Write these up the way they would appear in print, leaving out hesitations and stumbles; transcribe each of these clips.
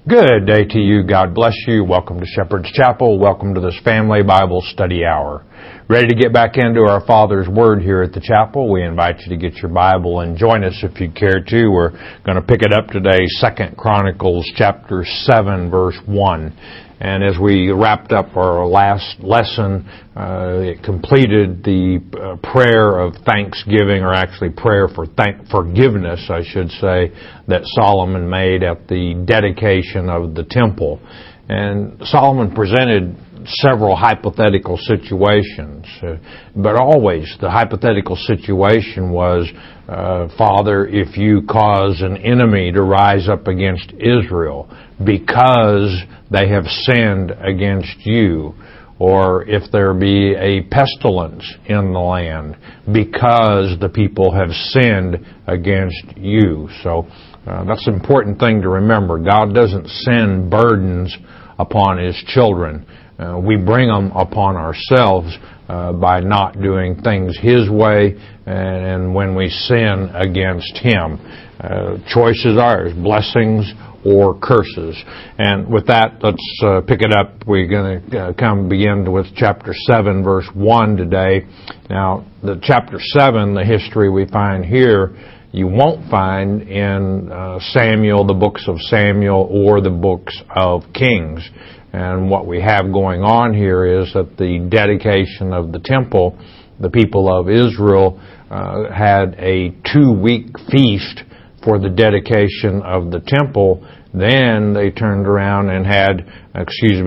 Good day to you. God bless you. Welcome to Shepherd's Chapel. Welcome to this Family Bible Study Hour. Ready to get back into our Father's Word here at the chapel? We invite you to get your Bible and join us if you care to. We're going to pick it up today, 2 Chronicles chapter 7, verse 1. And as we wrapped up our last lesson, it completed the prayer of thanksgiving, or actually prayer for forgiveness, I should say, that Solomon made at the dedication of the temple. And Solomon presented several hypothetical situations, but always the hypothetical situation was, Father, if you cause an enemy to rise up against Israel because they have sinned against you, or if there be a pestilence in the land because the people have sinned against you. So that's an important thing to remember. God doesn't send burdens upon His children. We bring them upon ourselves by not doing things His way, and when we sin against Him. Choice is ours, blessings or curses. And with that, let's pick it up. We're going to begin with chapter 7, verse 1 today. Now, the chapter 7, the history we find here, you won't find in Samuel, the books of Samuel, or the books of Kings. And what we have going on here is that the dedication of the temple, the people of Israel had a 2-week feast for the dedication of the temple. Then they turned around and had, a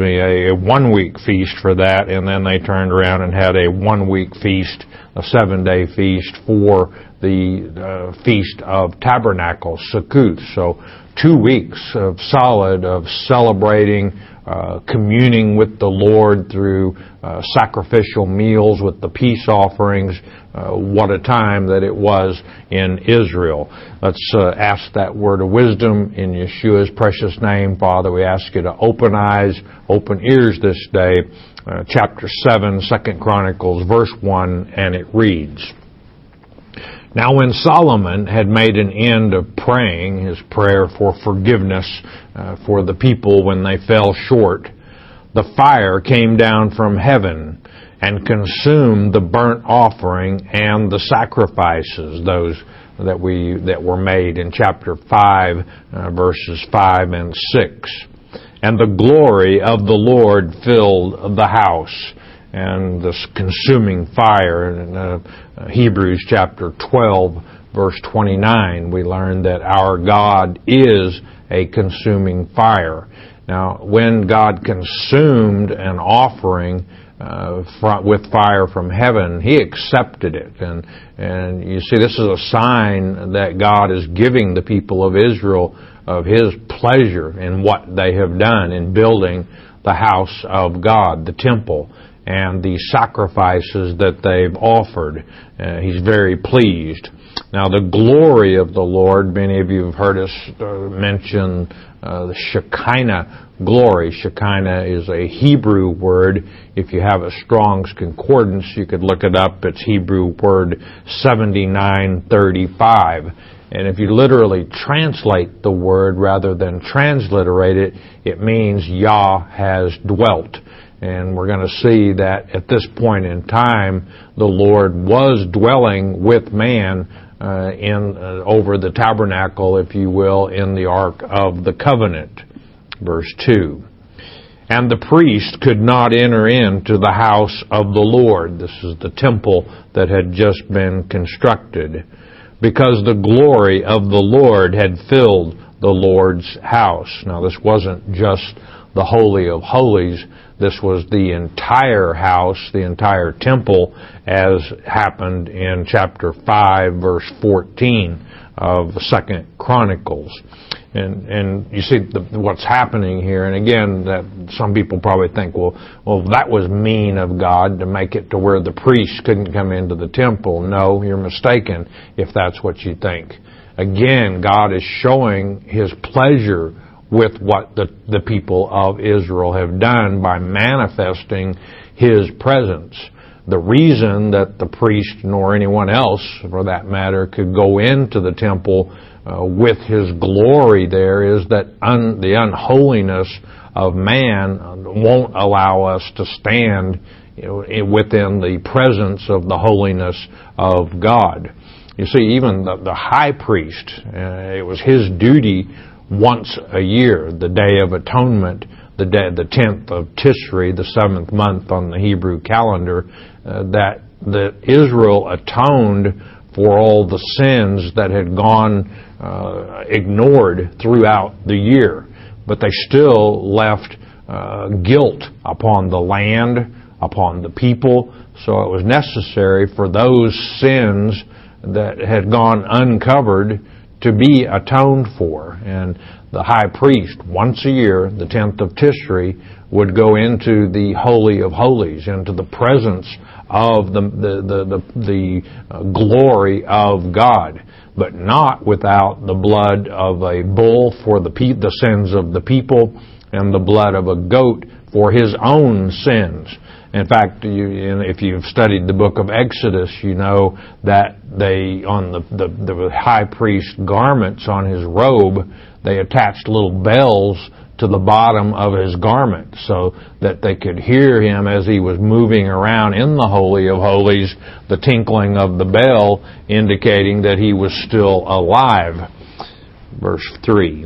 1-week feast for that, and then they turned around and had a 1-week feast, a 7-day feast for the Feast of Tabernacles, Sukkot. So 2 weeks of solid of celebrating, communing with the Lord through sacrificial meals with the peace offerings. What a time that it was in Israel. Let's ask that word of wisdom in Yeshua's precious name. Father, we ask you to open eyes, open ears this day. Chapter 7, 2 Chronicles, verse 1, and it reads, Now when Solomon had made an end of praying his prayer for forgiveness for the people when they fell short, the fire came down from heaven and consumed the burnt offering and the sacrifices, those that were made in chapter 5, verses 5 and 6. And the glory of the Lord filled the house. And this consuming fire in Hebrews chapter 12, verse 29, we learn that our God is a consuming fire. Now, when God consumed an offering with fire from heaven, He accepted it. And you see, this is a sign that God is giving the people of Israel of His pleasure in what they have done in building the house of God, the temple, and the sacrifices that they've offered. He's very pleased. Now, the glory of the Lord, many of you have heard us mention the Shekinah glory. Shekinah is a Hebrew word. If you have a Strong's Concordance, you could look it up. It's Hebrew word 7935. And if you literally translate the word rather than transliterate it, it means Yah has dwelt. And we're going to see that at this point in time, the Lord was dwelling with man over the tabernacle, if you will, in the Ark of the Covenant. Verse 2. And the priest could not enter into the house of the Lord. This is the temple that had just been constructed, because the glory of the Lord had filled the Lord's house. Now, this wasn't just the Holy of Holies. This was the entire house, the entire temple, as happened in chapter 5, verse 14 of 2 Chronicles. And you see what's happening here. And again, that some people probably think, well, that was mean of God to make it to where the priests couldn't come into the temple. No, you're mistaken if that's what you think. Again, God is showing His pleasure with what the people of Israel have done by manifesting His presence. The reason that the priest, nor anyone else for that matter, could go into the temple with his glory there is that the unholiness of man won't allow us to stand within the presence of the holiness of God. You see, even the high priest, it was his duty once a year, the Day of Atonement, the 10th of Tishri, the 7th month on the Hebrew calendar, that Israel atoned for all the sins that had gone ignored throughout the year. But they still left guilt upon the land, upon the people. So it was necessary for those sins that had gone uncovered to be atoned for. And the high priest, once a year, the 10th of Tishri, would go into the Holy of Holies, into the presence of the glory of God, but not without the blood of a bull for the sins of the people and the blood of a goat for his own sins. In fact, if you've studied the book of Exodus, you know that on the high priest's garments, on his robe, they attached little bells to the bottom of his garment so that they could hear him as he was moving around in the Holy of Holies, the tinkling of the bell indicating that he was still alive. Verse 3.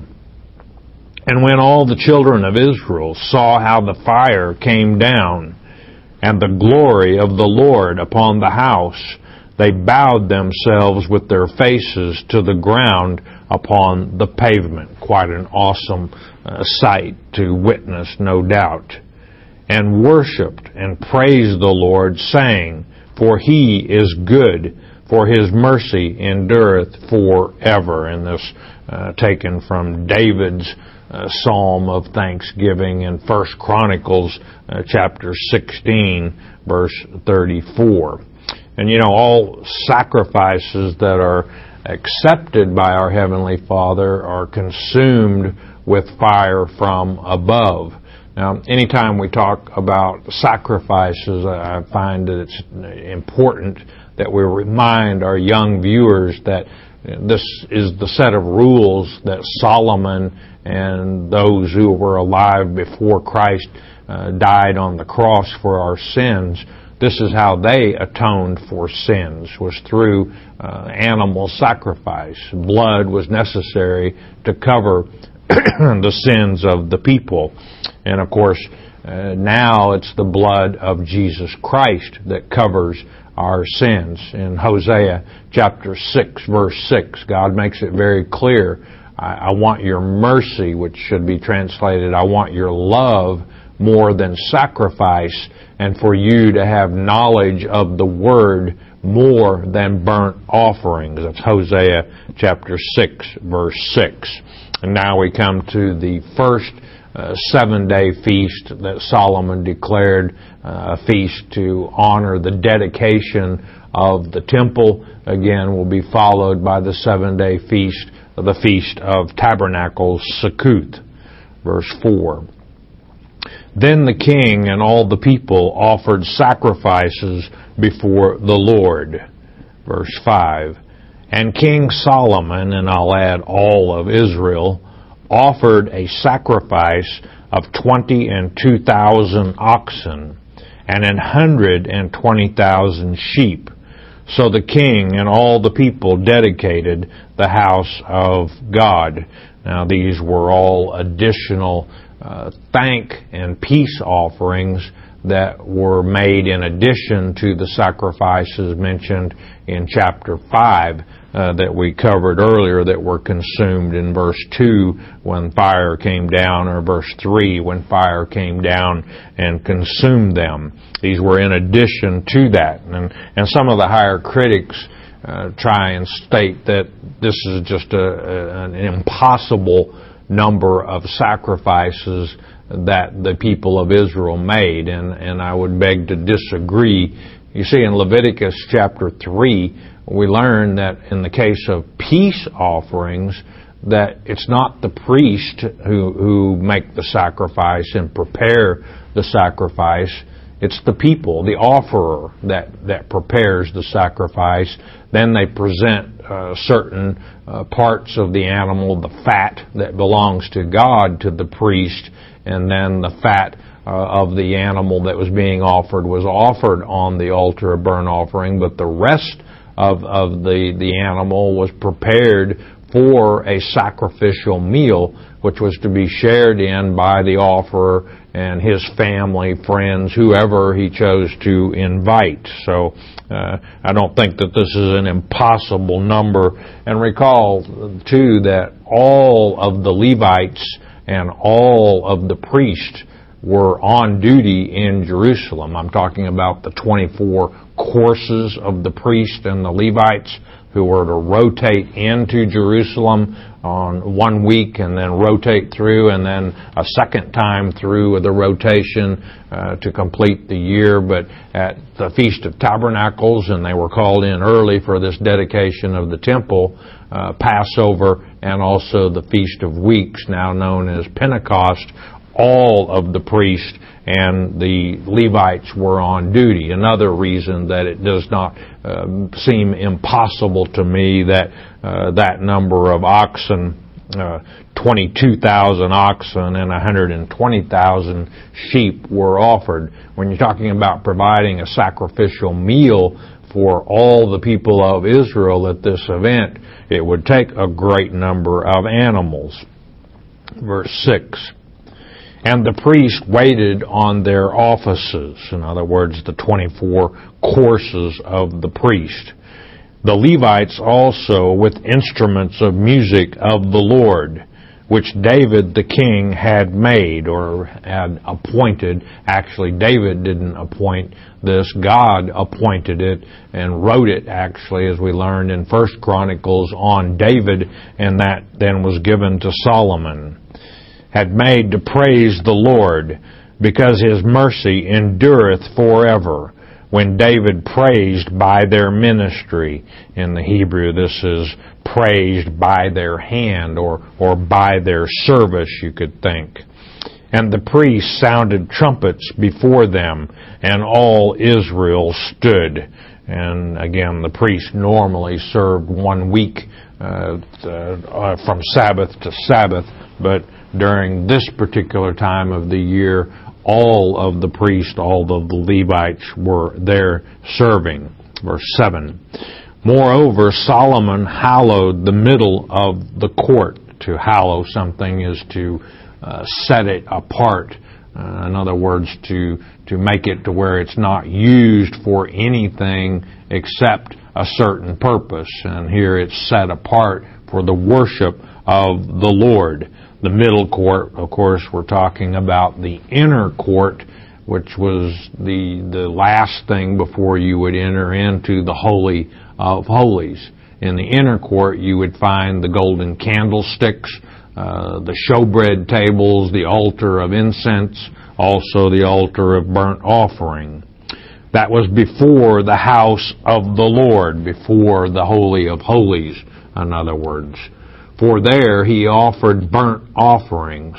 And when all the children of Israel saw how the fire came down and the glory of the Lord upon the house, they bowed themselves with their faces to the ground upon the pavement. Quite an awesome sight to witness, no doubt. And worshipped and praised the Lord, saying, For he is good, for his mercy endureth forever. And this taken from David's psalm of thanksgiving in 1 Chronicles chapter 16, verse 34. And all sacrifices that are accepted by our Heavenly Father are consumed with fire from above. Now, anytime we talk about sacrifices, I find that it's important that we remind our young viewers that this is the set of rules that Solomon and those who were alive before Christ died on the cross for our sins. This is how they atoned for sins, was through animal sacrifice. Blood was necessary to cover the sins of the people. And of course, now it's the blood of Jesus Christ that covers our sins. In Hosea chapter 6, verse 6, God makes it very clear, I want your mercy, which should be translated, I want your love more than sacrifice, and for you to have knowledge of the Word more than burnt offerings. That's Hosea chapter 6, verse 6. And now we come to the first 7-day feast that Solomon declared, a feast to honor the dedication of the temple. Again, will be followed by the 7-day feast, the Feast of Tabernacles, Sukkot. Verse 4. Then the king and all the people offered sacrifices before the Lord. Verse 5. And King Solomon, and I'll add all of Israel, offered a sacrifice of 22,000 oxen and 120,000 sheep. So the king and all the people dedicated the house of God. Now these were all additional thank and peace offerings that were made in addition to the sacrifices mentioned in chapter 5 that we covered earlier that were consumed in verse 2 when fire came down, or verse 3 when fire came down and consumed them. These were in addition to that. And some of the higher critics try and state that this is just an impossible number of sacrifices that the people of Israel made, and I would beg to disagree. You see, in Leviticus chapter 3, we learn that in the case of peace offerings, that it's not the priest who make the sacrifice and prepare the sacrifice. It's the people, the offerer, that prepares the sacrifice. Then they present certain parts of the animal, the fat that belongs to God, to the priest, and then the fat of the animal that was being offered was offered on the altar of burnt offering, but the rest of the animal was prepared for a sacrificial meal, which was to be shared in by the offerer and his family, friends, whoever he chose to invite. So I don't think that this is an impossible number. And recall, too, that all of the Levites and all of the priests were on duty in Jerusalem. I'm talking about the 24 courses of the priests and the Levites who were to rotate into Jerusalem on 1 week and then rotate through, and then a second time through the rotation to complete the year. But at the Feast of Tabernacles, and they were called in early for this dedication of the temple, Passover, and also the Feast of Weeks, now known as Pentecost, all of the priests and the Levites were on duty. Another reason that it does not seem impossible to me that that number of oxen, 22,000 oxen and 120,000 sheep were offered. When you're talking about providing a sacrificial meal for all the people of Israel at this event, it would take a great number of animals. Verse 6. And the priests waited on their offices, in other words, the 24 courses of the priest. The Levites also with instruments of music of the Lord, which David the king had made or had appointed. Actually, David didn't appoint this. God appointed it and wrote it, actually, as we learned in 1 Chronicles, on David, and that then was given to Solomon. Had made to praise the Lord, because his mercy endureth forever. When David praised by their ministry. In the Hebrew, this is praised by their hand or by their service, you could think. And the priests sounded trumpets before them, and all Israel stood. And again, the priests normally served 1 week from Sabbath to Sabbath, but during this particular time of the year, all of the priests, all of the Levites were there serving. Verse 7. Moreover, Solomon hallowed the middle of the court. To hallow something is to set it apart. In other words, to make it to where it's not used for anything except a certain purpose. And here it's set apart for the worship of the Lord. The middle court, of course, we're talking about the inner court, which was the last thing before you would enter into the Holy of Holies. In the inner court, you would find the golden candlesticks, the showbread tables, the altar of incense, also the altar of burnt offering. That was before the house of the Lord, before the Holy of Holies, in other words. For there he offered burnt offerings,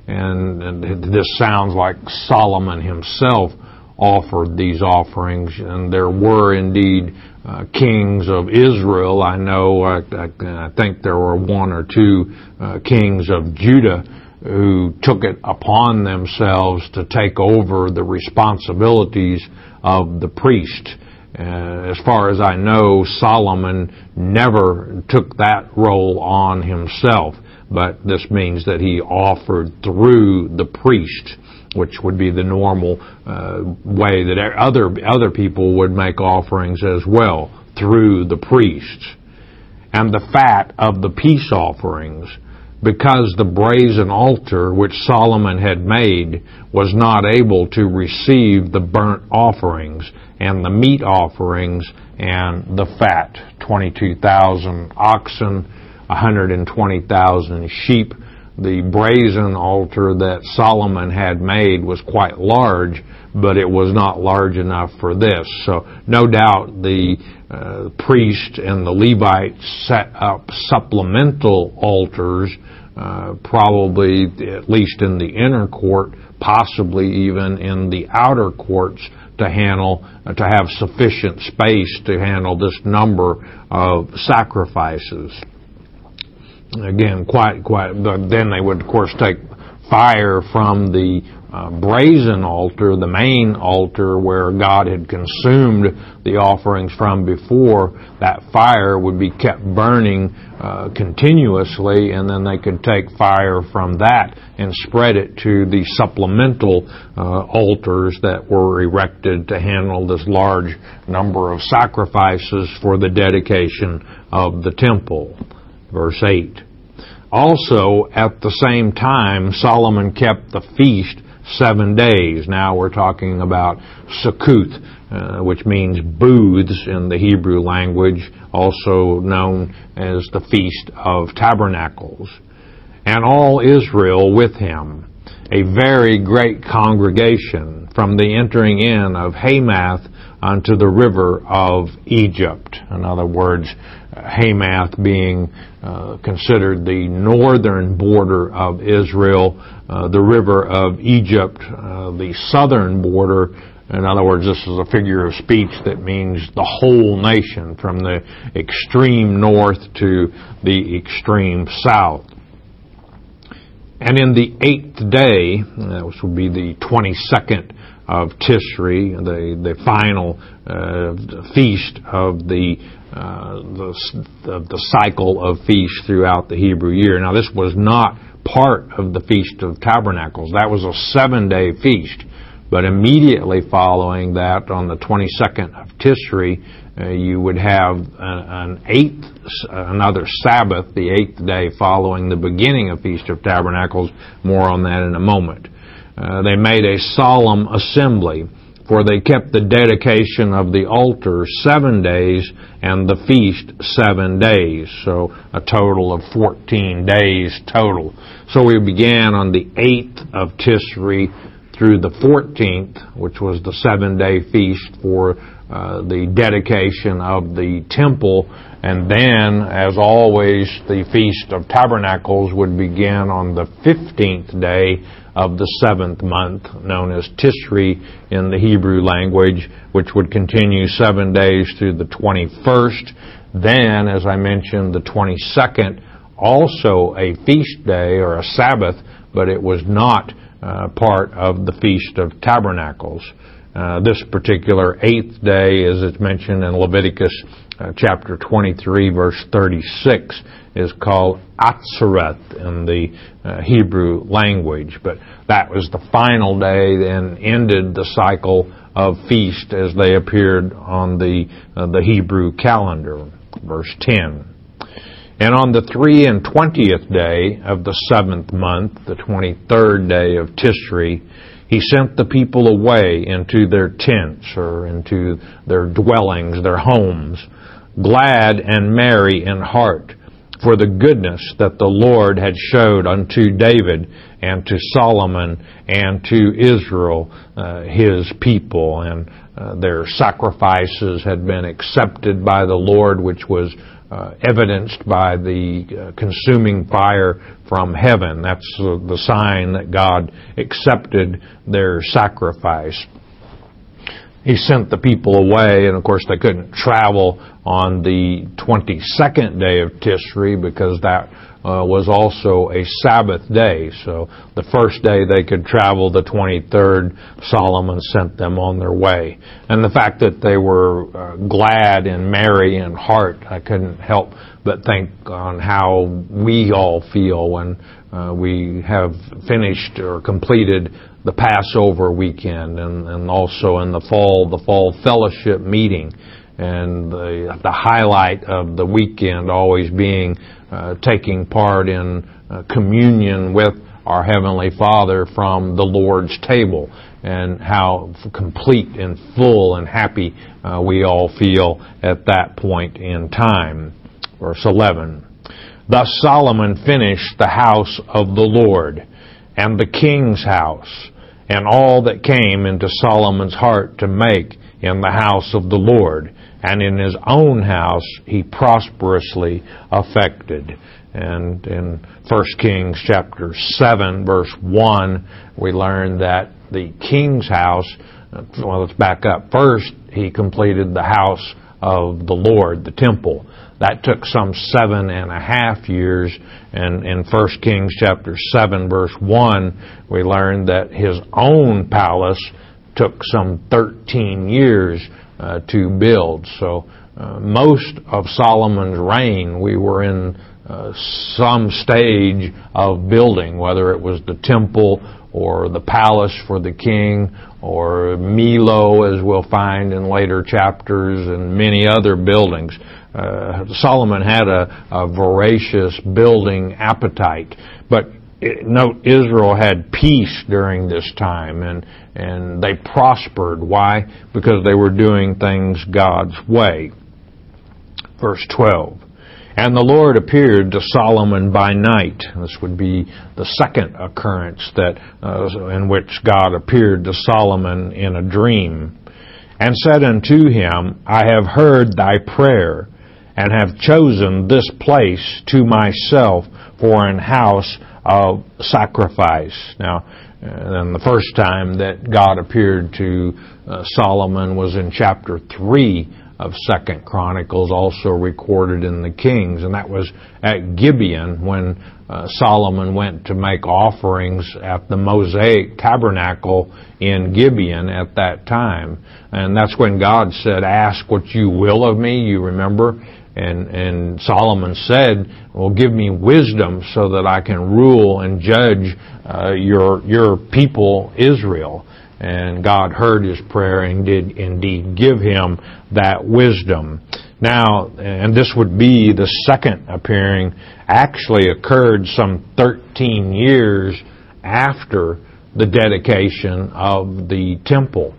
and this sounds like Solomon himself offered these offerings, and there were indeed kings of Israel. I know, I think there were 1 or 2 kings of Judah who took it upon themselves to take over the responsibilities of the priest. As far as I know, Solomon never took that role on himself, but this means that he offered through the priest, which would be the normal way that other people would make offerings as well, through the priests. And the fat of the peace offerings, because the brazen altar which Solomon had made was not able to receive the burnt offerings and the meat offerings and the fat, 22,000 oxen, 120,000 sheep. The brazen altar that Solomon had made was quite large, but it was not large enough for this. So no doubt the priest and the Levites set up supplemental altars probably at least in the inner court, possibly even in the outer courts, to have sufficient space to handle this number of sacrifices. Again, then they would, of course, take fire from the brazen altar, the main altar where God had consumed the offerings from before. That fire would be kept burning continuously, and then they could take fire from that and spread it to the supplemental altars that were erected to handle this large number of sacrifices for the dedication of the temple. Verse 8. Also, at the same time, Solomon kept the feast 7 days. Now we're talking about Sukkot, which means booths in the Hebrew language, also known as the Feast of Tabernacles. And all Israel with him, a very great congregation, from the entering in of Hamath unto the river of Egypt. In other words, Hamath being considered the northern border of Israel, the river of Egypt, the southern border. In other words, this is a figure of speech that means the whole nation, from the extreme north to the extreme south. And in the 8th day, which would be the 22nd of Tishri, the final feast of the cycle of feasts throughout the Hebrew year. Now, this was not part of the Feast of Tabernacles. That was a 7-day feast. But immediately following that, on the 22nd of Tishri, you would have another Sabbath, the 8th day following the beginning of Feast of Tabernacles. More on that in a moment. They made a solemn assembly, for they kept the dedication of the altar 7 days and the feast 7 days. So a total of 14 days total. So we began on the 8th of Tishri through the 14th, which was the 7-day feast for the dedication of the temple. And then, as always, the Feast of Tabernacles would begin on the 15th day of the 7th month, known as Tishri in the Hebrew language, which would continue 7 days through the 21st. Then, as I mentioned, the 22nd, also a feast day or a Sabbath, but it was not part of the Feast of Tabernacles. This particular 8th day, as it's mentioned in Leviticus chapter 23, verse 36, is called Atzeret in the Hebrew language. But that was the final day, and ended the cycle of feast as they appeared on the Hebrew calendar. Verse 10. And on the 23rd day of the 7th month, the 23rd day of Tishri, he sent the people away into their tents, or into their dwellings, their homes, glad and merry in heart, for the goodness that the Lord had showed unto David and to Solomon and to Israel, his people. And their sacrifices had been accepted by the Lord, which was evidenced by the consuming fire from heaven. That's the sign that God accepted their sacrifice. He sent the people away, and of course they couldn't travel on the 22nd day of Tishri because that was also a Sabbath day. So the first day they could travel, the 23rd, Solomon sent them on their way. And the fact that they were glad and merry in heart, I couldn't help but think on how we all feel when we have finished or completed the Passover weekend, and also in the fall fellowship meeting, and the highlight of the weekend always being taking part in communion with our Heavenly Father from the Lord's table, and how complete and full and happy we all feel at that point in time. Verse 11. Thus Solomon finished the house of the Lord, and the king's house, and all that came into Solomon's heart to make in the house of the Lord, and in his own house he prosperously affected. And in 1 Kings chapter 7, verse 1, we learn that the king's house, well, let's back up. First, he completed the house of the Lord, the temple. That took some 7.5 years. And in 1 Kings chapter 7, verse 1, we learned that his own palace took some 13 years to build. So most of Solomon's reign, we were in some stage of building, whether it was the temple or the palace for the king, or Milo, as we'll find in later chapters, and many other buildings. Solomon had a voracious building appetite, but note Israel had peace during this time, and they prospered. Why? Because they were doing things God's way. Verse 12. And the Lord appeared to Solomon by night. This would be the second occurrence that in which God appeared to Solomon in a dream, and said unto him, I have heard thy prayer, and have chosen this place to myself for an house of sacrifice. Now, and the first time that God appeared to Solomon was in chapter 3 of 2 Chronicles, also recorded in the Kings, and that was at Gibeon when Solomon went to make offerings at the Mosaic tabernacle in Gibeon at that time. And that's when God said, ask what you will of me, you remember? And Solomon said, well, give me wisdom so that I can rule and judge your people Israel. And God heard his prayer and did indeed give him that wisdom. Now, and this would be the second appearing, actually occurred some 13 years after the dedication of the temple.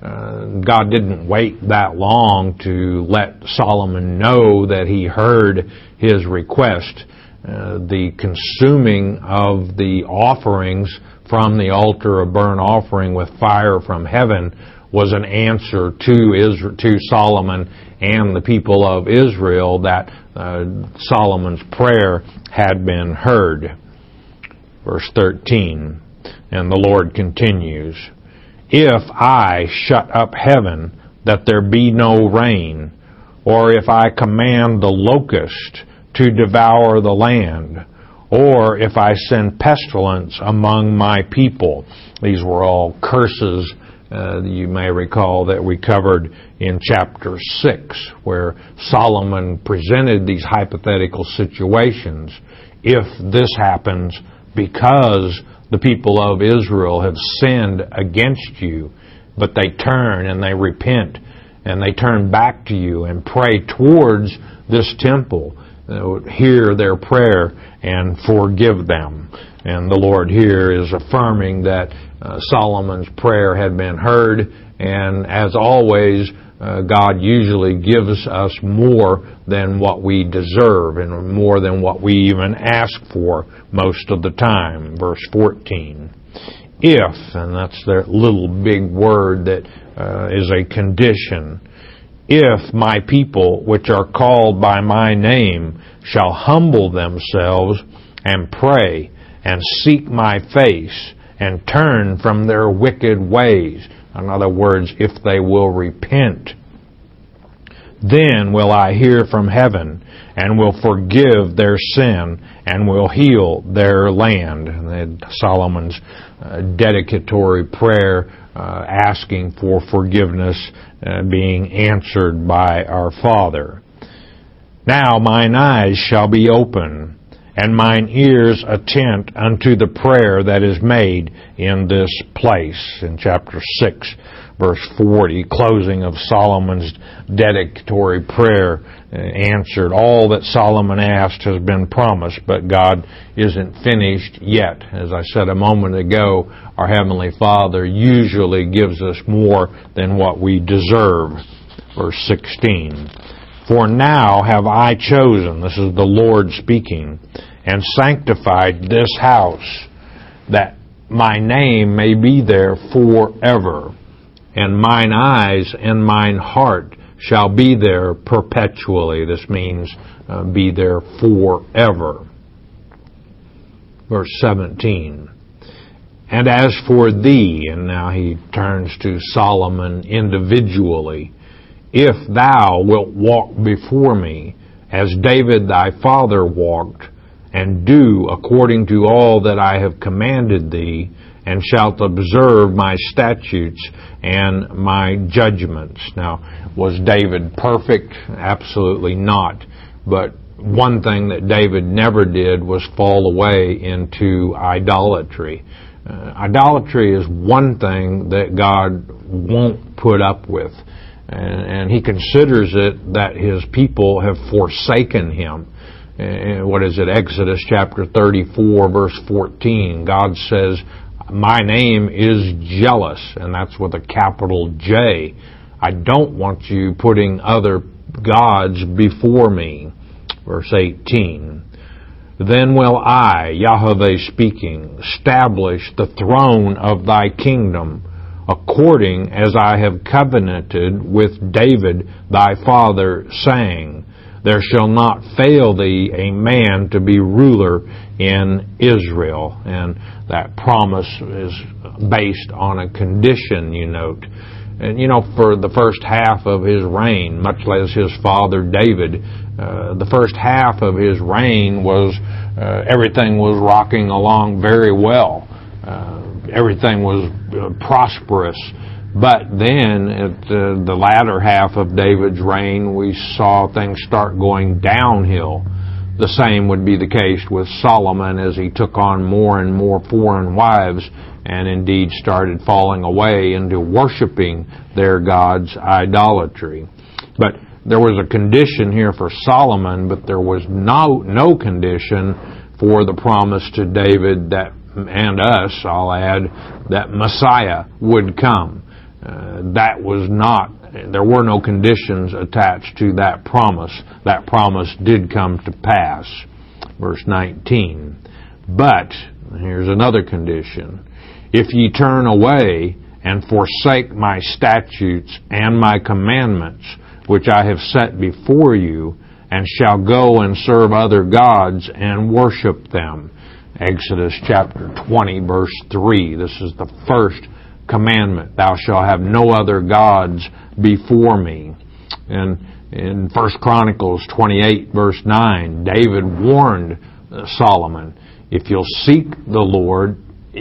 God didn't wait that long to let Solomon know that he heard his request. The consuming of the offerings from the altar of burnt offering with fire from heaven was an answer to Solomon and the people of Israel that Solomon's prayer had been heard. Verse 13, and the Lord continues, if I shut up heaven that there be no rain, or if I command the locust to devour the land, or if I send pestilence among my people. These were all curses, you may recall, that we covered in chapter 6, where Solomon presented these hypothetical situations. If this happens because the people of Israel have sinned against you, but they turn and they repent and they turn back to you and pray towards this temple, hear their prayer and forgive them. And the Lord here is affirming that Solomon's prayer had been heard, and as always, God usually gives us more than what we deserve and more than what we even ask for most of the time. Verse 14. If, and that's that little big word that is a condition, if my people, which are called by my name, shall humble themselves and pray and seek my face and turn from their wicked ways. In other words, if they will repent, then will I hear from heaven and will forgive their sin and will heal their land. And Solomon's dedicatory prayer asking for forgiveness being answered by our Father. Now mine eyes shall be open, and mine ears attent unto the prayer that is made in this place. In chapter 6, verse 40, closing of Solomon's dedicatory prayer answered. All that Solomon asked has been promised, but God isn't finished yet. As I said a moment ago, our Heavenly Father usually gives us more than what we deserve. Verse 16. For now have I chosen, this is the Lord speaking, and sanctified this house, that my name may be there forever, and mine eyes and mine heart shall be there perpetually. This means be there forever. verse 17. And as for thee, and now he turns to Solomon individually, if thou wilt walk before me, as David thy father walked, and do according to all that I have commanded thee, and shalt observe my statutes and my judgments. Now, was David perfect? Absolutely not. But one thing that David never did was fall away into idolatry. Idolatry is one thing that God won't put up with. And he considers it that his people have forsaken him. And what is it? Exodus chapter 34, verse 14. God says, my name is jealous, and that's with a capital J. I don't want you putting other gods before me. Verse 18. Then will I, Yahweh speaking, establish the throne of thy kingdom, according as I have covenanted with David thy father, saying, there shall not fail thee a man to be ruler in Israel. And that promise is based on a condition, you note. And for the first half of his reign, much as his father David, the first half of his reign was everything was rocking along very well. Everything was prosperous. But then at the latter half of David's reign, we saw things start going downhill. The same would be the case with Solomon as he took on more and more foreign wives and indeed started falling away into worshiping their gods' idolatry. But there was a condition here for Solomon, but there was no condition for the promise to David that, and us, I'll add, that Messiah would come. There were no conditions attached to that promise. That promise did come to pass. Verse 19. But, here's another condition. If ye turn away and forsake my statutes and my commandments, which I have set before you, and shall go and serve other gods and worship them. Exodus chapter 20, verse 3. This is the first commandment. Thou shalt have no other gods before me. And in 1 Chronicles 28, verse 9, David warned Solomon, if you'll seek the Lord,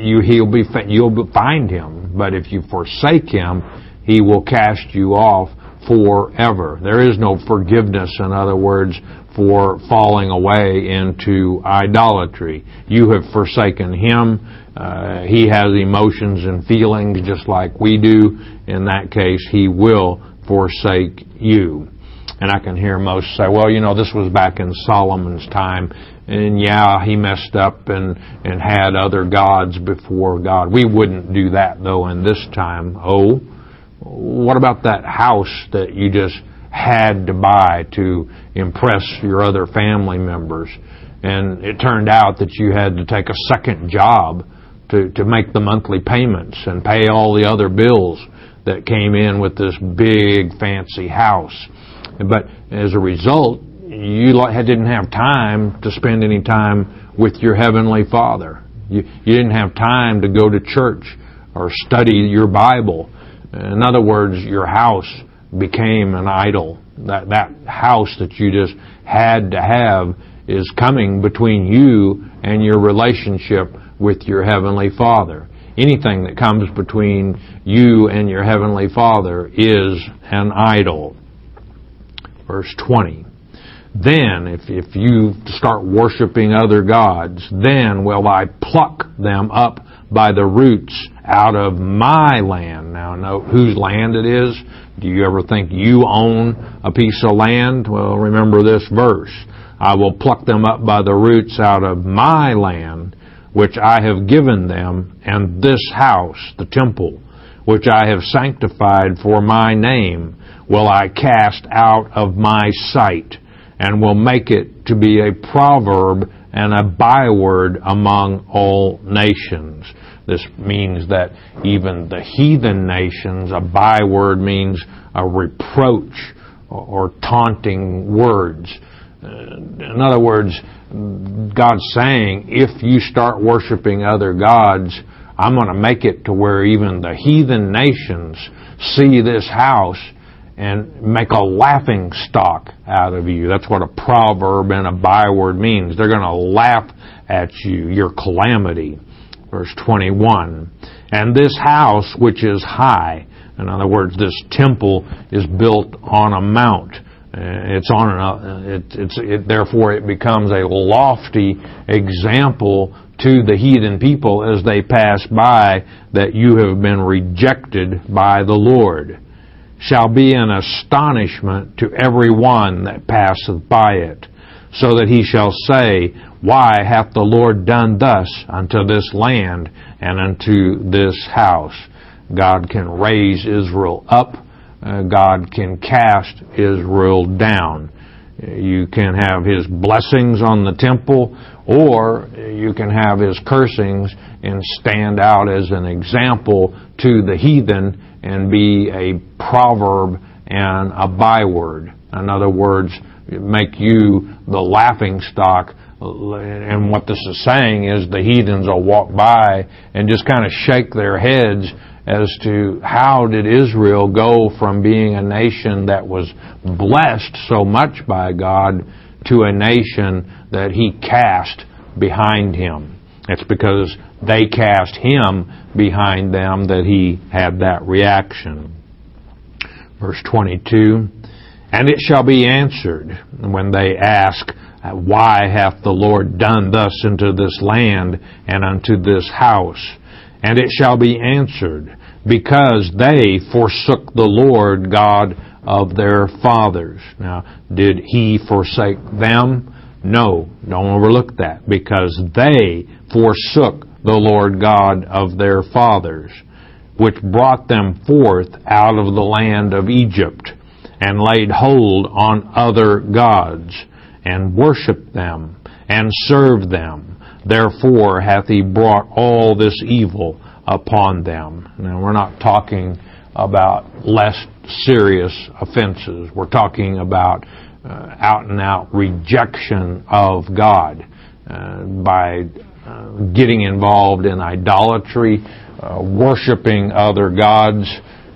you'll find him. But if you forsake him, he will cast you off forever. There is no forgiveness, in other words, for falling away into idolatry. You have forsaken him. He has emotions and feelings just like we do. In that case, he will forsake you. And I can hear most say, well, this was back in Solomon's time, and yeah, he messed up and had other gods before God. We wouldn't do that, though, in this time. Oh, what about that house that you just had to buy to impress your other family members? And it turned out that you had to take a second job to make the monthly payments and pay all the other bills that came in with this big fancy house. But as a result, you didn't have time to spend any time with your Heavenly Father. You didn't have time to go to church or study your Bible. In other words, your house became an idol. That house that you just had to have is coming between you and your relationship with your Heavenly Father. Anything that comes between you and your Heavenly Father is an idol. Verse 20. Then, if you start worshiping other gods, then will I pluck them up by the roots out of my land. Now, note whose land it is. Do you ever think you own a piece of land? Well, remember this verse. I will pluck them up by the roots out of my land, which I have given them, and this house, the temple, which I have sanctified for my name, will I cast out of my sight, and will make it to be a proverb and a byword among all nations. This means that even the heathen nations, a byword means a reproach or taunting words. In other words, God's saying, if you start worshiping other gods, I'm going to make it to where even the heathen nations see this house and make a laughing stock out of you. That's what a proverb and a byword means. They're going to laugh at you, your calamity. Verse 21, and this house which is high, in other words, this temple is built on a mount. Therefore it becomes a lofty example to the heathen people as they pass by that you have been rejected by the Lord. Shall be an astonishment to every one that passeth by it, so that he shall say, why hath the Lord done thus unto this land and unto this house? God can raise Israel up. God can cast Israel down. You can have His blessings on the temple, or you can have His cursings and stand out as an example to the heathen and be a proverb and a byword. In other words, make you the laughing stock. And what this is saying is the heathens will walk by and just kind of shake their heads as to how did Israel go from being a nation that was blessed so much by God to a nation that He cast behind Him. It's because they cast Him behind them that He had that reaction. Verse 22, and it shall be answered when they ask, why hath the Lord done thus unto this land and unto this house? And it shall be answered, because they forsook the Lord God of their fathers. Now, did He forsake them? No, don't overlook that, because they forsook the Lord God of their fathers, which brought them forth out of the land of Egypt, and laid hold on other gods, and worshipped them, and served them. Therefore hath He brought all this evil upon them. Now, we're not talking about less serious offenses. We're talking about out-and-out rejection of God by getting involved in idolatry, worshiping other gods.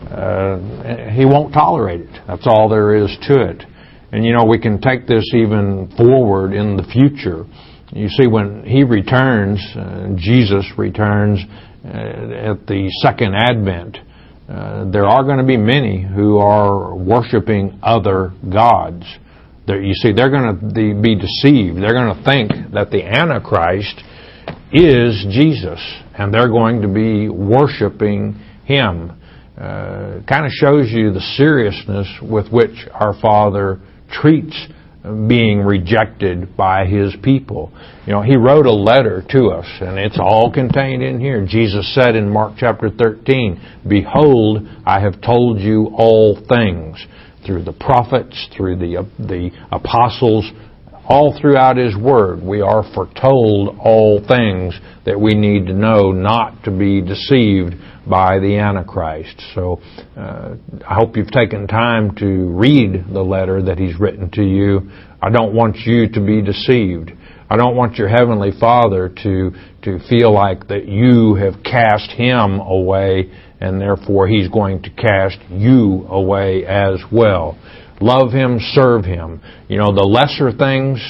He won't tolerate it. That's all there is to it. And we can take this even forward in the future. You see, when He returns, Jesus returns at the second advent, there are going to be many who are worshiping other gods. You see, they're going to be deceived. They're going to think that the Antichrist is Jesus, and they're going to be worshiping Him. Kind of shows you the seriousness with which our Father treats being rejected by His people. He wrote a letter to us, and it's all contained in here. Jesus said in Mark chapter 13, behold, I have told you all things, through the prophets, through the apostles, all throughout His Word. We are foretold all things that we need to know not to be deceived by the Antichrist. So I hope you've taken time to read the letter that He's written to you. I don't want you to be deceived. I don't want your Heavenly Father to feel like that you have cast Him away and therefore He's going to cast you away as well. Love Him, serve Him. The lesser things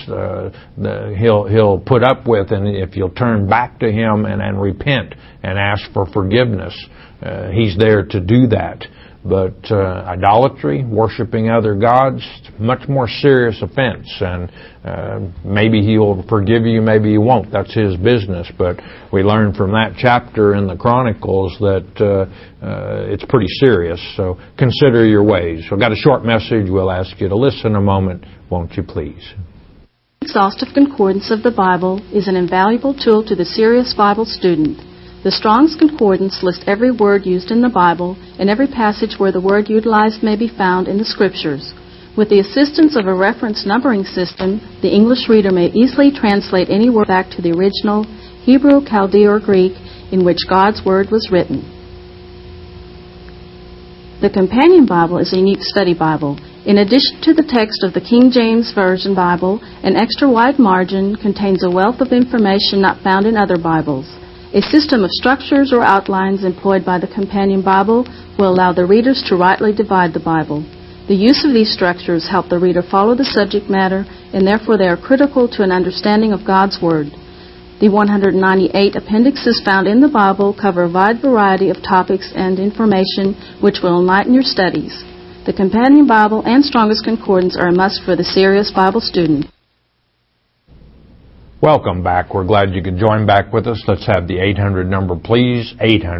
He'll put up with, and if you'll turn back to Him and repent and ask for forgiveness, He's there to do that. But idolatry, worshiping other gods, much more serious offense. And maybe He'll forgive you, maybe He won't. That's His business. But we learn from that chapter in the Chronicles that it's pretty serious. So consider your ways. We've got a short message. We'll ask you to listen a moment. Won't you please? Exhaustive Concordance of the Bible is an invaluable tool to the serious Bible student. The Strong's Concordance lists every word used in the Bible and every passage where the word utilized may be found in the Scriptures. With the assistance of a reference numbering system, the English reader may easily translate any word back to the original Hebrew, Chaldee, or Greek in which God's Word was written. The Companion Bible is a unique study Bible. In addition to the text of the King James Version Bible, an extra wide margin contains a wealth of information not found in other Bibles. A system of structures or outlines employed by the Companion Bible will allow the readers to rightly divide the Bible. The use of these structures help the reader follow the subject matter, and therefore they are critical to an understanding of God's Word. The 198 appendixes found in the Bible cover a wide variety of topics and information which will enlighten your studies. The Companion Bible and Strong's Concordance are a must for the serious Bible student. Welcome back. We're glad you could join back with us. Let's have the 800 number, please.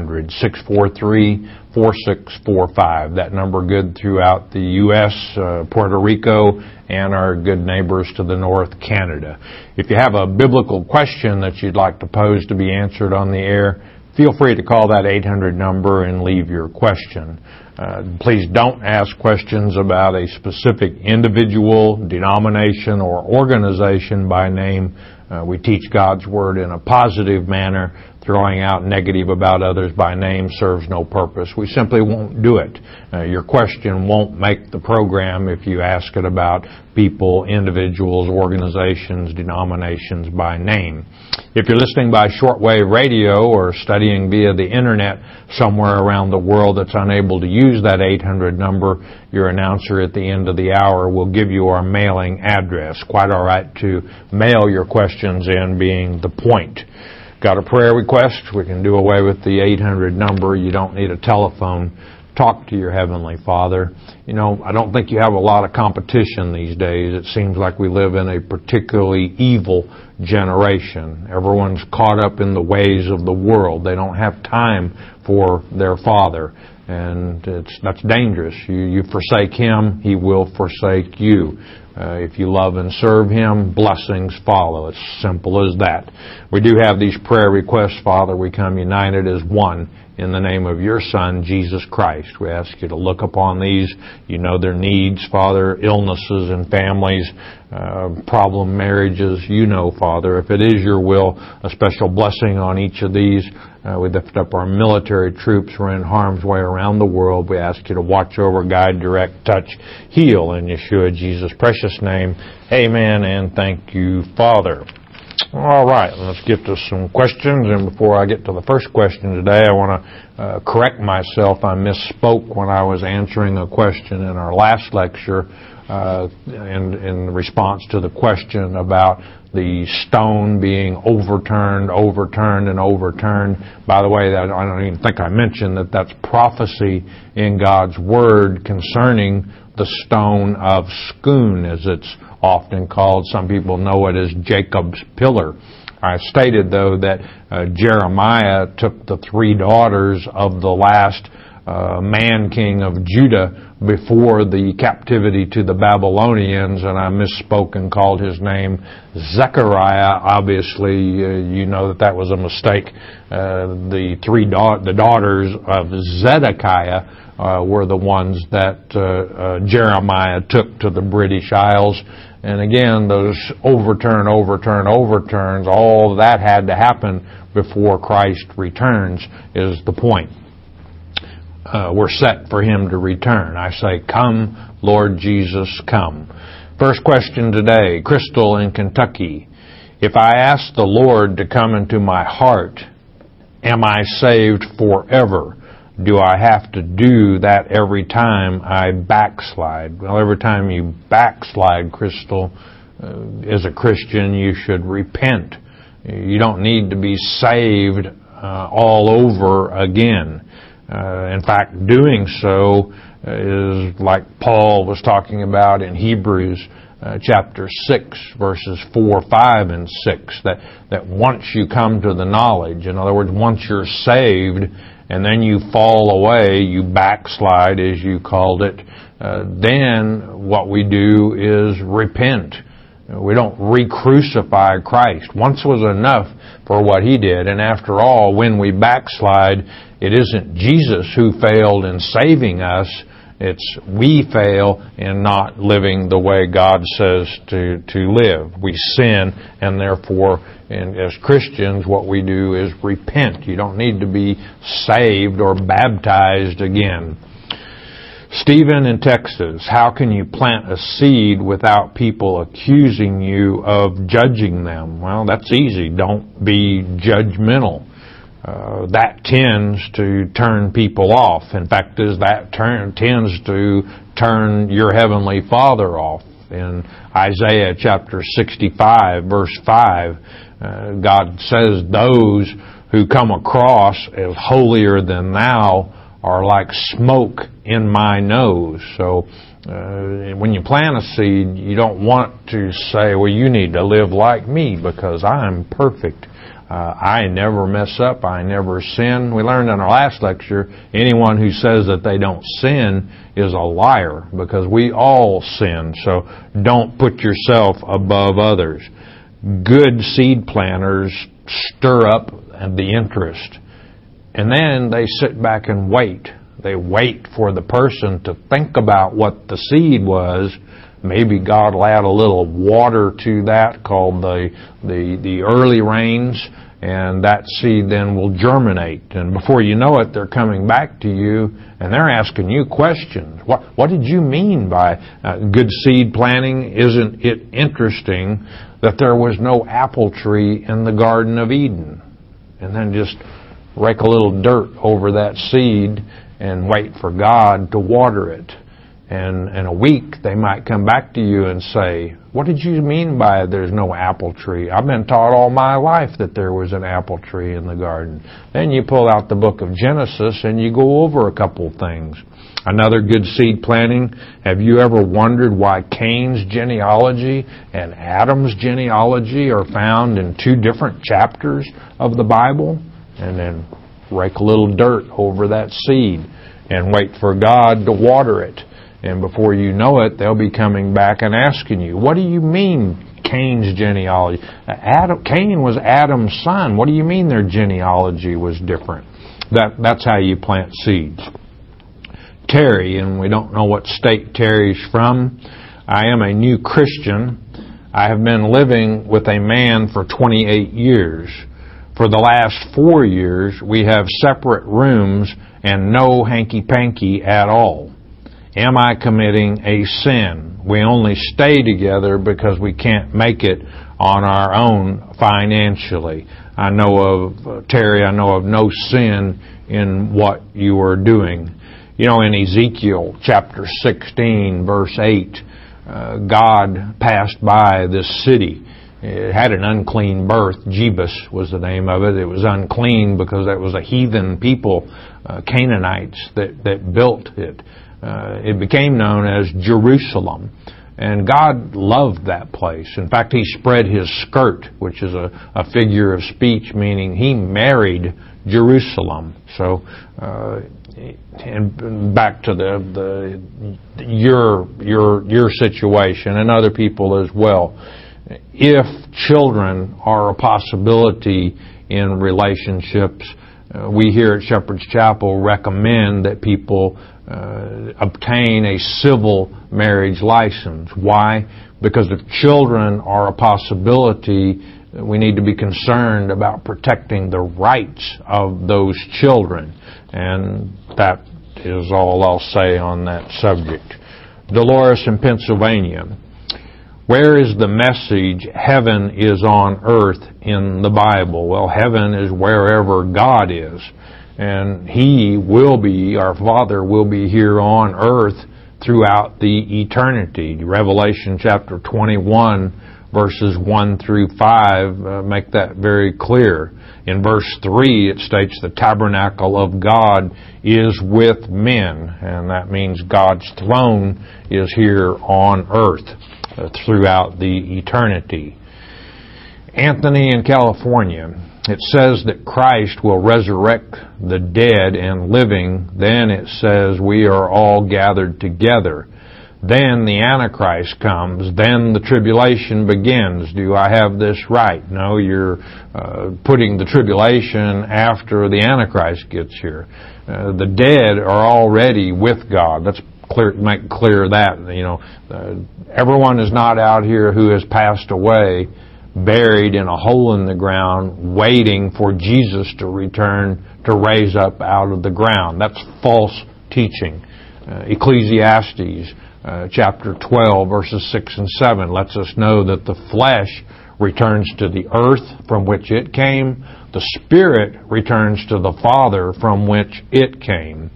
800-643-4645. That number good throughout the U.S., Puerto Rico, and our good neighbors to the north, Canada. If you have a biblical question that you'd like to pose to be answered on the air, feel free to call that 800 number and leave your question. Please don't ask questions about a specific individual, denomination, or organization by name. We teach God's Word in a positive manner. Throwing out negative about others by name serves no purpose. We simply won't do it. Your question won't make the program if you ask it about people, individuals, organizations, denominations by name. If you're listening by shortwave radio or studying via the Internet somewhere around the world that's unable to use that 800 number, your announcer at the end of the hour will give you our mailing address. Quite all right to mail your questions in, being the point. Got a prayer request? We can do away with the 800 number. You don't need a telephone. Talk to your Heavenly Father. You know, I don't think you have a lot of competition these days. It seems like we live in a particularly evil generation. Everyone's caught up in the ways of the world. They don't have time for their Father. And that's dangerous. You forsake Him, He will forsake you. If you love and serve Him, blessings follow. It's simple as that. We do have these prayer requests, Father. We come united as one in the name of your Son, Jesus Christ. We ask you to look upon these. You know their needs, Father, illnesses in families, problem marriages. You know, Father, if it is your will, a special blessing on each of these. We lift up our military troops who are in harm's way around the world. We ask you to watch over, guide, direct, touch, heal in Yeshua Jesus' precious name. Amen, and thank you, Father. All right, let's get to some questions. And before I get to the first question today, I want to correct myself. I misspoke when I was answering a question in our last lecture in response to the question about the stone being overturned. By the way, I don't even think I mentioned that that's prophecy in God's Word concerning the stone of Scone, as it's often called. Some people know it as Jacob's pillar. I stated, though, that Jeremiah took the three daughters of the last man-king of Judah before the captivity to the Babylonians, and I misspoke and called his name Zechariah. Obviously, you know that was a mistake. The daughters of Zedekiah were the ones that Jeremiah took to the British Isles. And again, those overturns, all that had to happen before Christ returns is the point. We're set for Him to return. I say, come, Lord Jesus, come. First question today, Crystal in Kentucky. If I ask the Lord to come into my heart, am I saved forever? Do I have to do that every time I backslide? Well, every time you backslide, Crystal, as a Christian, you should repent. You don't need to be saved all over again. In fact, doing so is like Paul was talking about in Hebrews chapter 6, verses 4, 5, and 6, that once you come to the knowledge, in other words, once you're saved, and then you fall away, you backslide, as you called it, then what we do is repent. We don't re-crucify Christ. Once was enough for what He did. And after all, when we backslide, it isn't Jesus who failed in saving us. It's we fail in not living the way God says to live. We sin, and therefore, as Christians, what we do is repent. You don't need to be saved or baptized again. Stephen in Texas, how can you plant a seed without people accusing you of judging them? Well, that's easy. Don't be judgmental. That tends to turn people off. In fact, that tends to turn your Heavenly Father off. In Isaiah chapter 65, verse 5, God says, those who come across as holier than thou are like smoke in my nose. So when you plant a seed, you don't want to say, well, you need to live like me because I'm perfect. I never mess up. I never sin. We learned in our last lecture, anyone who says that they don't sin is a liar because we all sin. So don't put yourself above others. Good seed planters stir up the interest. And then they sit back and wait. They wait for the person to think about what the seed was. Maybe God will add a little water to that called the early rains, and that seed then will germinate. And before you know it, they're coming back to you, and they're asking you questions. What did you mean by good seed planting? Isn't it interesting that there was no apple tree in the Garden of Eden? And then just rake a little dirt over that seed and wait for God to water it. And in a week, they might come back to you and say, what did you mean by there's no apple tree? I've been taught all my life that there was an apple tree in the garden. Then you pull out the book of Genesis and you go over a couple things. Another good seed planting. Have you ever wondered why Cain's genealogy and Adam's genealogy are found in two different chapters of the Bible? And then rake a little dirt over that seed and wait for God to water it. And before you know it, they'll be coming back and asking you, what do you mean Cain's genealogy? Cain was Adam's son. What do you mean their genealogy was different? That's how you plant seeds. Terry, and we don't know what state Terry's from. I am a new Christian. I have been living with a man for 28 years. For the last 4 years, we have separate rooms and no hanky-panky at all. Am I committing a sin? We only stay together because we can't make it on our own financially. I know of, Terry, I know of no sin in what you are doing. You know, in Ezekiel chapter 16, verse 8, God passed by this city. It had an unclean birth. Jebus was the name of it. It was unclean because it was a heathen people, Canaanites, that built it. It became known as Jerusalem. And God loved that place. In fact, He spread His skirt, which is a figure of speech, meaning He married Jerusalem. So, and back to your situation and other people as well. If children are a possibility in relationships, we here at Shepherd's Chapel recommend that people obtain a civil marriage license. Why? Because if children are a possibility, we need to be concerned about protecting the rights of those children. And that is all I'll say on that subject. Dolores in Pennsylvania. Where is the message, heaven is on earth in the Bible? Well, heaven is wherever God is. And He will be, our Father will be here on earth throughout the eternity. Revelation chapter 21, verses 1 through 5 make that very clear. In verse 3, it states the tabernacle of God is with men. And that means God's throne is here on earth throughout the eternity. Anthony in California, it says that Christ will resurrect the dead and living. Then it says we are all gathered together. Then the Antichrist comes. Then the tribulation begins. Do I have this right? No, you're putting the tribulation after the Antichrist gets here. The dead are already with God. Let's make clear that, everyone is not out here who has passed away, buried in a hole in the ground, waiting for Jesus to return to raise up out of the ground. That's false teaching. Ecclesiastes chapter 12, verses 6 and 7 lets us know that the flesh returns to the earth from which it came. The spirit returns to the Father from which it came.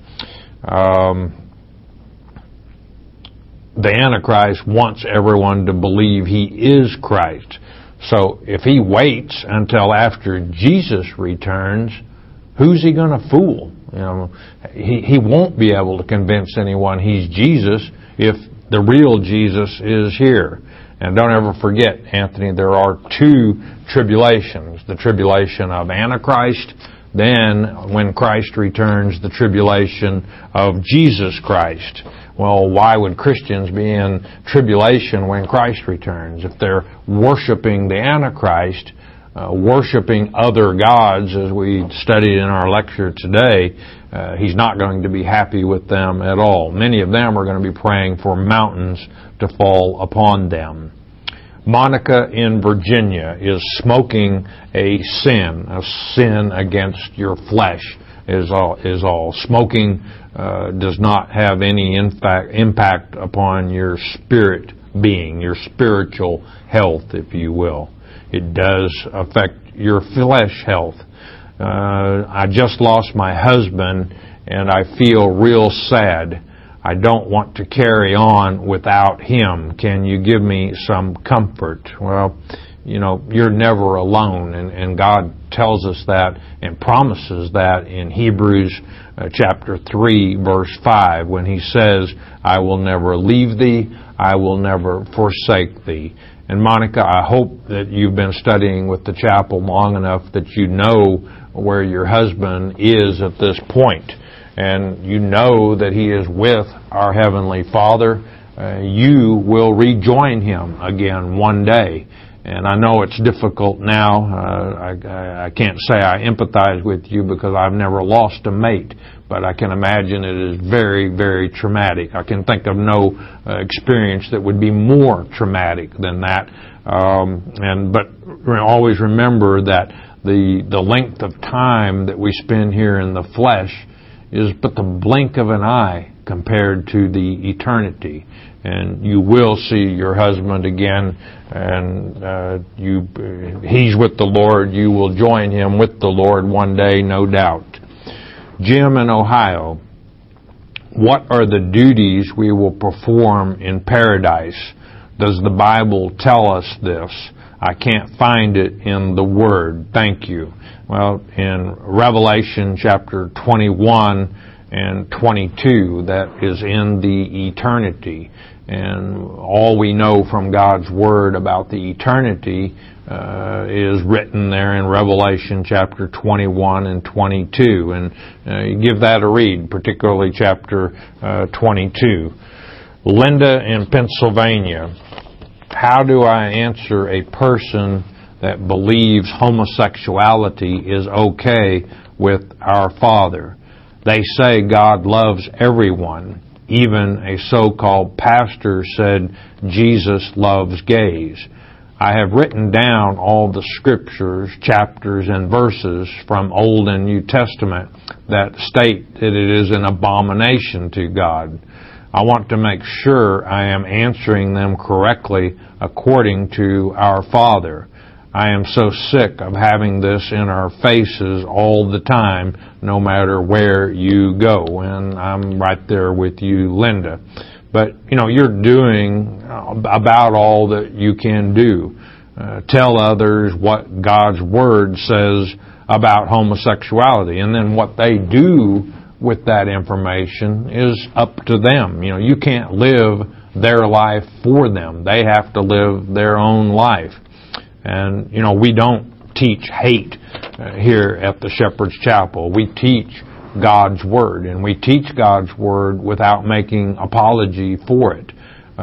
The Antichrist wants everyone to believe he is Christ. So if he waits until after Jesus returns, who's he going to fool? He won't be able to convince anyone he's Jesus if the real Jesus is here. And don't ever forget, Anthony, there are two tribulations. The tribulation of Antichrist, then when Christ returns, the tribulation of Jesus Christ. Well, why would Christians be in tribulation when Christ returns? If they're worshiping the Antichrist, worshiping other gods, as we studied in our lecture today, he's not going to be happy with them at all. Many of them are going to be praying for mountains to fall upon them. Monica in Virginia is smoking a sin against your flesh is all. Smoking does not have any impact upon your spirit being, your spiritual health, if you will. It does affect your flesh health. I just lost my husband and I feel real sad. I don't want to carry on without him. Can you give me some comfort? Well, you're never alone, and God tells us that and promises that in Hebrews chapter 3, verse 5, when he says, I will never leave thee, I will never forsake thee. And Monica, I hope that you've been studying with the chapel long enough that you know where your husband is at this point. And you know that he is with our Heavenly Father. You will rejoin him again one day. And I know it's difficult now. I can't say I empathize with you because I've never lost a mate, but I can imagine it is very, very traumatic. I can think of no experience that would be more traumatic than that. But always remember that the length of time that we spend here in the flesh is but the blink of an eye compared to the eternity. And you will see your husband again, and he's with the Lord. You will join him with the Lord one day, no doubt. Jim in Ohio, what are the duties we will perform in paradise? Does the Bible tell us this? I can't find it in the Word. Thank you. Well, in Revelation chapter 21 and 22, that is in the eternity. And all we know from God's Word about the eternity is written there in Revelation chapter 21 and 22. And you give that a read, particularly chapter 22. Linda in Pennsylvania, how do I answer a person that believes homosexuality is okay with our Father? They say God loves everyone. Even a so-called pastor said Jesus loves gays. I have written down all the scriptures, chapters, and verses from Old and New Testament that state that it is an abomination to God. I want to make sure I am answering them correctly according to our Father. I am so sick of having this in our faces all the time, no matter where you go. And I'm right there with you, Linda. But, you're doing about all that you can do. Tell others what God's Word says about homosexuality. And then what they do with that information is up to them. You can't live their life for them. They have to live their own life. And, we don't teach hate here at the Shepherd's Chapel. We teach God's Word, and we teach God's Word without making apology for it.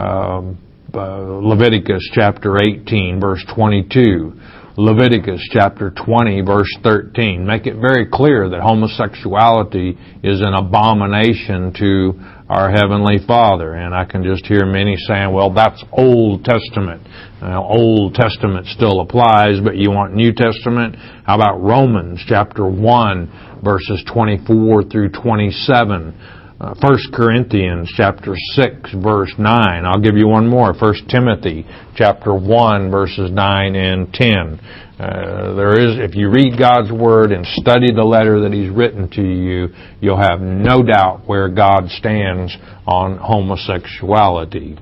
Leviticus chapter 18, verse 22. Leviticus chapter 20, verse 13. Make it very clear that homosexuality is an abomination to our Heavenly Father. And I can just hear many saying, well, that's Old Testament. Old Testament still applies, but you want New Testament? How about Romans chapter 1, verses 24 through 27? 1 Corinthians chapter 6, verse 9. I'll give you one more. 1 Timothy chapter 1, verses 9 and 10. If you read God's Word and study the letter that He's written to you, you'll have no doubt where God stands on homosexuality.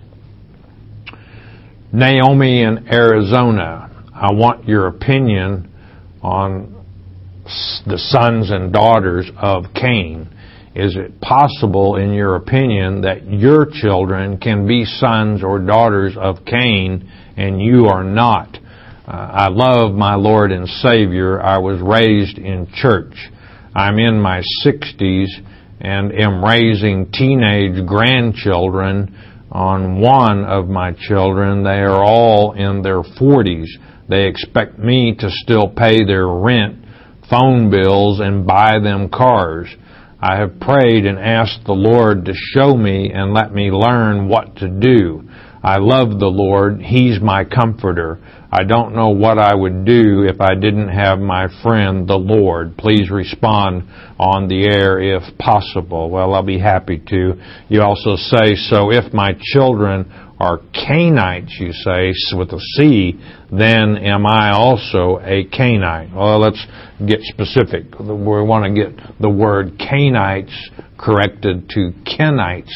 Naomi in Arizona, I want your opinion on the sons and daughters of Cain. Is it possible, in your opinion, that your children can be sons or daughters of Cain and you are not? I love my Lord and Savior. I was raised in church. I'm in my 60s and am raising teenage grandchildren. On one of my children, they are all in their 40s. They expect me to still pay their rent, phone bills, and buy them cars. I have prayed and asked the Lord to show me and let me learn what to do. I love the Lord. He's my comforter. I don't know what I would do if I didn't have my friend, the Lord. Please respond on the air if possible. Well, I'll be happy to. You also say, so if my children are Cainites, you say, with a C, then am I also a Cainite? Well, let's get specific. We want to get the word Cainites corrected to Kenites,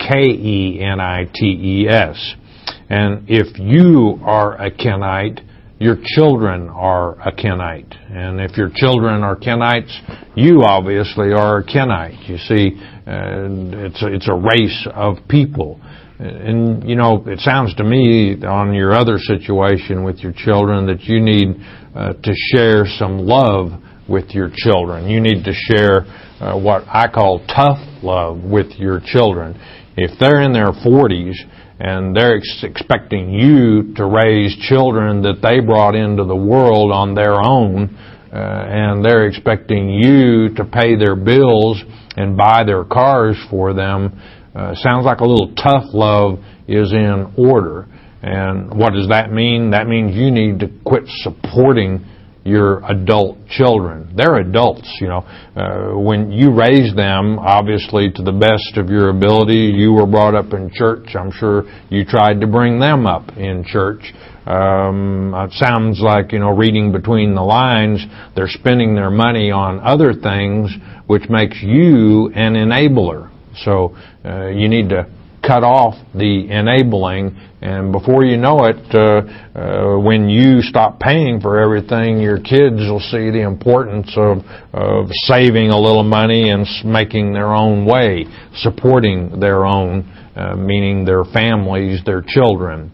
K-E-N-I-T-E-S. And if you are a Kenite, your children are a Kenite. And if your children are Kenites, you obviously are a Kenite. You see, it's a race of people. And, you know, it sounds to me on your other situation with your children that you need to share some love with your children. You need to share what I call tough love with your children. If they're in their 40s and they're expecting you to raise children that they brought into the world on their own, and they're expecting you to pay their bills and buy their cars for them, sounds like a little tough love is in order. And what does that mean? That means you need to quit supporting your adult children. They're adults, you know. When you raise them, obviously to the best of your ability, you were brought up in church. I'm sure you tried to bring them up in church. It sounds like, you know, reading between the lines, they're spending their money on other things, which makes you an enabler. So you need to cut off the enabling, and before you know it, when you stop paying for everything, your kids will see the importance of saving a little money and making their own way, supporting their own, meaning their families, their children.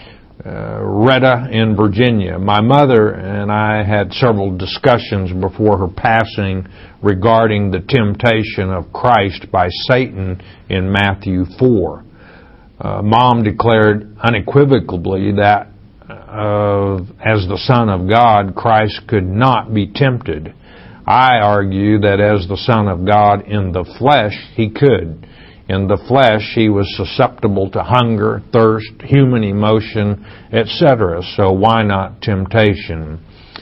Retta in Virginia. My mother and I had several discussions before her passing regarding the temptation of Christ by Satan in Matthew 4. Mom declared unequivocally that as the Son of God, Christ could not be tempted. I argue that as the Son of God in the flesh, He could. In the flesh, He was susceptible to hunger, thirst, human emotion, etc. So why not temptation?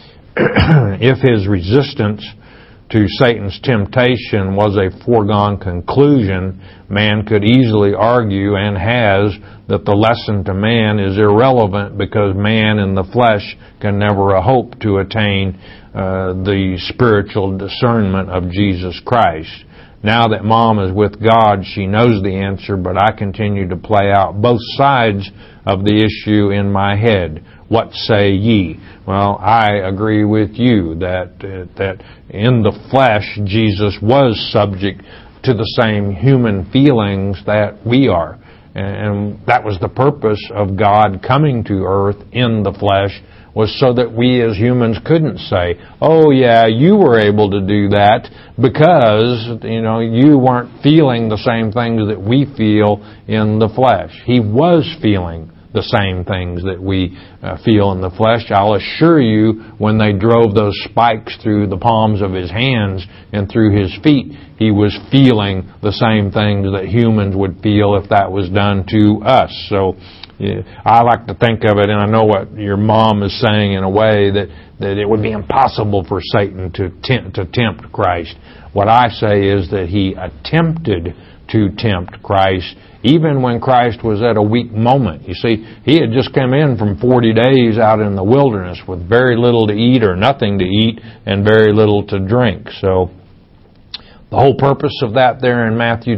If His resistance to Satan's temptation was a foregone conclusion, man could easily argue, and has, that the lesson to man is irrelevant because man in the flesh can never hope to attain the spiritual discernment of Jesus Christ. Now that Mom is with God, she knows the answer, but I continue to play out both sides of the issue in my head. What say ye? Well, I agree with you that in the flesh, Jesus was subject to the same human feelings that we are. And that was the purpose of God coming to earth in the flesh, was so that we as humans couldn't say, oh yeah, you were able to do that because, you know, you weren't feeling the same things that we feel in the flesh. He was feeling the same things that we feel in the flesh. I'll assure you, when they drove those spikes through the palms of His hands and through His feet, He was feeling the same things that humans would feel if that was done to us. So I like to think of it, and I know what your mom is saying in a way, that it would be impossible for Satan to tempt Christ. What I say is that he attempted to tempt Christ even when Christ was at a weak moment. You see, he had just come in from 40 days out in the wilderness with very little to eat or nothing to eat and very little to drink. So the whole purpose of that there in Matthew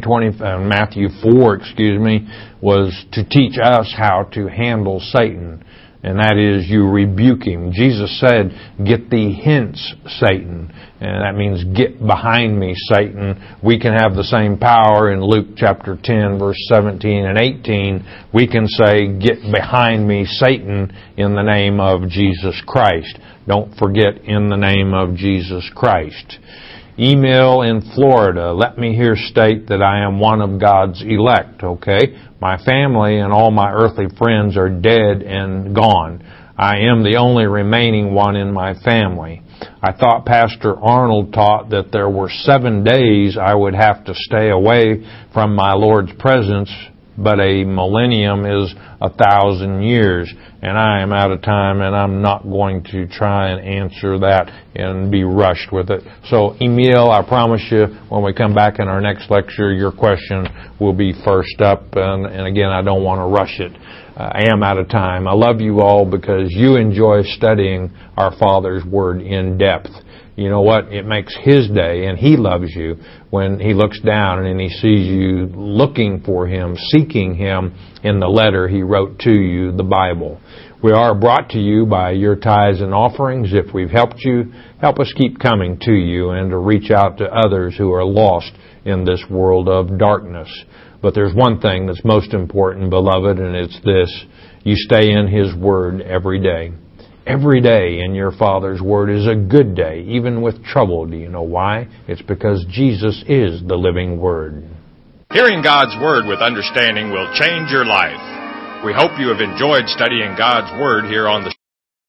4, was to teach us how to handle Satan. And that is, you rebuke him. Jesus said, "Get thee hence, Satan." And that means, get behind me, Satan. We can have the same power in Luke chapter 10, verse 17 and 18. We can say, "Get behind me, Satan," in the name of Jesus Christ. Don't forget, in the name of Jesus Christ. Email in Florida. Let me here state that I am one of God's elect, okay? My family and all my earthly friends are dead and gone. I am the only remaining one in my family. I thought Pastor Arnold taught that there were 7 days I would have to stay away from my Lord's presence, but a millennium is 1,000 years, and I am out of time, and I'm not going to try and answer that and be rushed with it. So, Emil, I promise you, when we come back in our next lecture, your question will be first up, and again, I don't want to rush it. I am out of time. I love you all because you enjoy studying our Father's Word in depth. You know what? It makes His day, and He loves you when He looks down and He sees you looking for Him, seeking Him in the letter He wrote to you, the Bible. We are brought to you by your tithes and offerings. If we've helped you, help us keep coming to you and to reach out to others who are lost in this world of darkness. But there's one thing that's most important, beloved, and it's this. You stay in His Word every day. Every day in your Father's Word is a good day, even with trouble. Do you know why? It's because Jesus is the living Word. Hearing God's Word with understanding will change your life. We hope you have enjoyed studying God's Word here on the